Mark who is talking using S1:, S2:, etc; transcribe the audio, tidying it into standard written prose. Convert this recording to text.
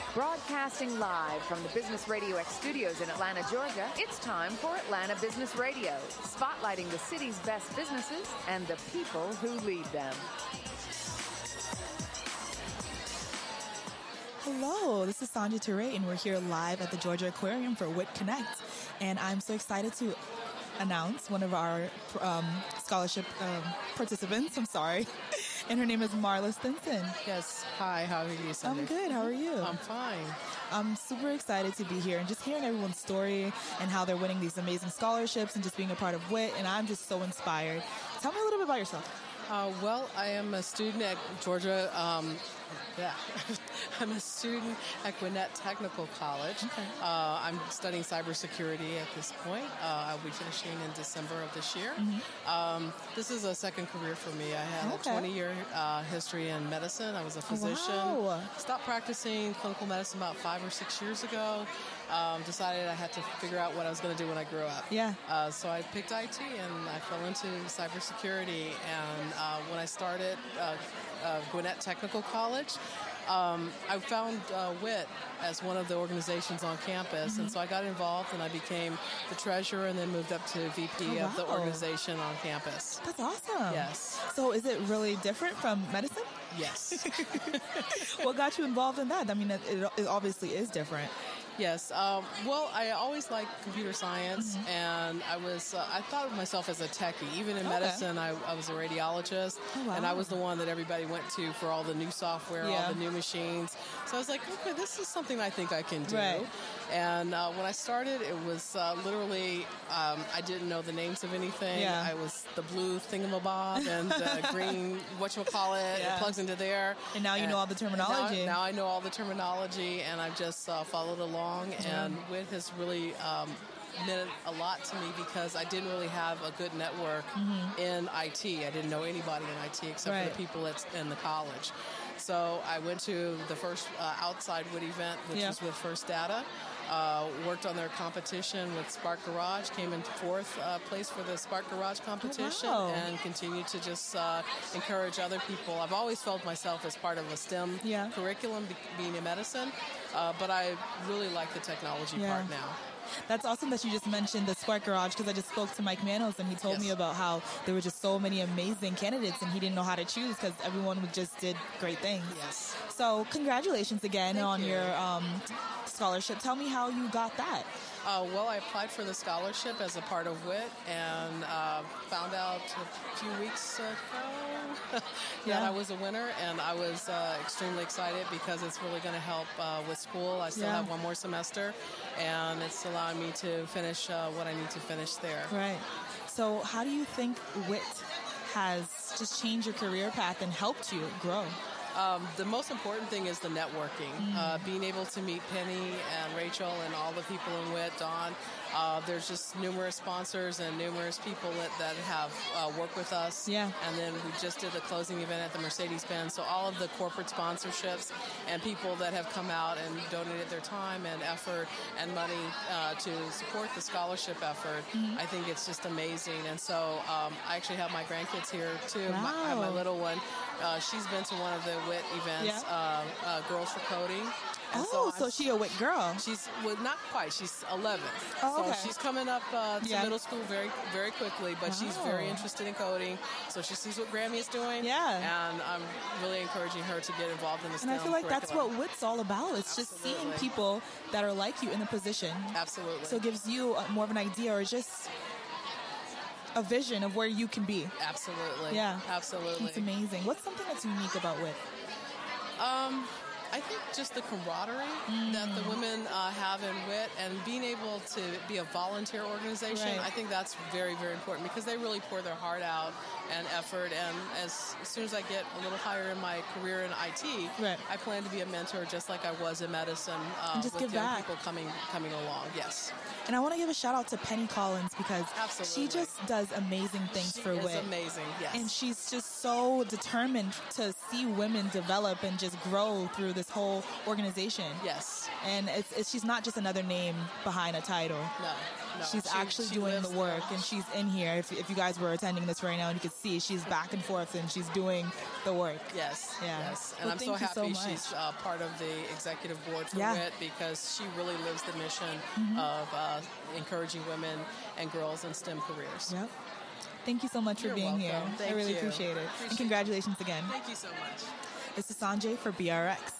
S1: Broadcasting live from the Business Radio X studios in Atlanta, Georgia, it's time for Atlanta Business Radio, spotlighting the city's best businesses and the people who lead them.
S2: Hello, this is Sandhya Ture, and we're here live at the Georgia Aquarium for WIT Connect. And I'm so excited to announce one of our scholarship participants. And her name is Marla Stinson.
S3: Yes. Hi, how are you, Sandhya?
S2: I'm good. How are you?
S3: I'm fine.
S2: I'm super excited to be here and just hearing everyone's story and how they're winning these amazing scholarships and just being a part of WIT. And I'm just so inspired. Tell me a little bit about yourself.
S3: Well, I am a student at Georgia. I'm a student at Gwinnett Technical College.
S2: Okay.
S3: I'm studying cybersecurity at this point. I'll be finishing in December of this year.
S2: Mm-hmm.
S3: This is a second career for me. I had a 20-year history in medicine. I was a physician.
S2: Wow.
S3: Stopped practicing clinical medicine about 5 or 6 years ago. Decided I had to figure out what I was going to do when I grew up.
S2: Yeah.
S3: So I picked IT and I fell into cybersecurity. And when I started Gwinnett Technical College, I found WIT as one of the organizations on campus, and so I got involved and I became the treasurer and then moved up to VP of the organization on campus.
S2: That's awesome.
S3: Yes.
S2: So is it really different from medicine?
S3: Yes.
S2: What got you involved in that? I mean, it obviously is different.
S3: Yes. Well, I always liked computer science, and I thought of myself as a techie. Even in medicine, I was a radiologist, and I was the one that everybody went to for all the new software, all the new machines. So I was like, okay, this is something I think I can do.
S2: Right.
S3: And when I started, it was literally, I didn't know the names of anything.
S2: Yeah.
S3: I was the blue thingamabob and the green whatchamacallit. It plugs into there.
S2: And now you know all the terminology.
S3: Now I know all the terminology, and I've just followed along. And WIT has really meant a lot to me because I didn't really have a good network in IT. I didn't know anybody in IT except for the people in the college. So I went to the first outside WIT event, which was with First Data. Worked on their competition with Spark Garage, came in fourth place for the Spark Garage competition, and continued to just encourage other people. I've always felt myself as part of a STEM curriculum, being in medicine, but I really like the technology part now.
S2: That's awesome that you just mentioned the Spark Garage, because I just spoke to Mike Manos and he told me about how there were just so many amazing candidates and he didn't know how to choose because everyone just did great things.
S3: Yes.
S2: So congratulations again on your scholarship. Tell me how you got that.
S3: Well, I applied for the scholarship as a part of WIT and found out a few weeks ago that I was a winner, and I was extremely excited because it's really going to help with school. I still have one more semester, and it's allowing me to finish what I need to finish there.
S2: Right. So how do you think WIT has just changed your career path and helped you grow?
S3: The most important thing is the networking. Being able to meet Penny and Rachel and all the people in WIT, Dawn. There's just numerous sponsors and numerous people that have worked with us. Yeah. And then we just did the closing event at the Mercedes-Benz. So all of the corporate sponsorships and people that have come out and donated their time and effort and money to support the scholarship effort, I think it's just amazing. And so I actually have my grandkids here too. I have my little one. She's been to one of the WIT events, Girls for Coding. And
S2: so she's a WIT girl.
S3: She's not quite. She's 11.
S2: Oh, okay.
S3: So she's coming up to middle school very, very quickly, but she's very interested in coding. So she sees what Grammy is doing. Yeah. And I'm really encouraging her to get involved in the STEM
S2: And I feel like that's what WIT's all about. It's just seeing people that are like you in the position.
S3: Absolutely.
S2: So it gives you more of an idea or just a vision of where you can be.
S3: Absolutely.
S2: Yeah.
S3: Absolutely.
S2: It's amazing. What's something that's unique about WIT?
S3: I think just the camaraderie that the women have in WIT and being able to be a volunteer organization, I think that's very, very important because they really pour their heart out and effort. And as soon as I get a little higher in my career in IT, I plan to be a mentor just like I was in medicine
S2: and just
S3: with
S2: give
S3: young
S2: back.
S3: people coming along. Yes.
S2: And I want to give a shout out to Penny Collins because she just does amazing things for WIT.
S3: She's amazing, yes.
S2: And she's just so determined to see women develop and just grow through this whole organization.
S3: Yes.
S2: And she's not just another name behind a title.
S3: No.
S2: She's actually doing the work, and she's in here. If you guys were attending this right now, you could see she's back and forth, and she's doing the work.
S3: Yes.
S2: Yeah.
S3: Yes. And
S2: Well,
S3: I'm so
S2: thank you
S3: happy
S2: so
S3: she's part of the executive board for
S2: Yeah.
S3: WIT, because she really lives the mission of encouraging women and girls in STEM careers.
S2: Yep. Thank you so much for
S3: You're
S2: being here.
S3: welcome. Thank
S2: I really
S3: you.
S2: appreciate it.
S3: Appreciate
S2: And congratulations again.
S3: Thank you so much.
S2: This is Sanjay for BRX.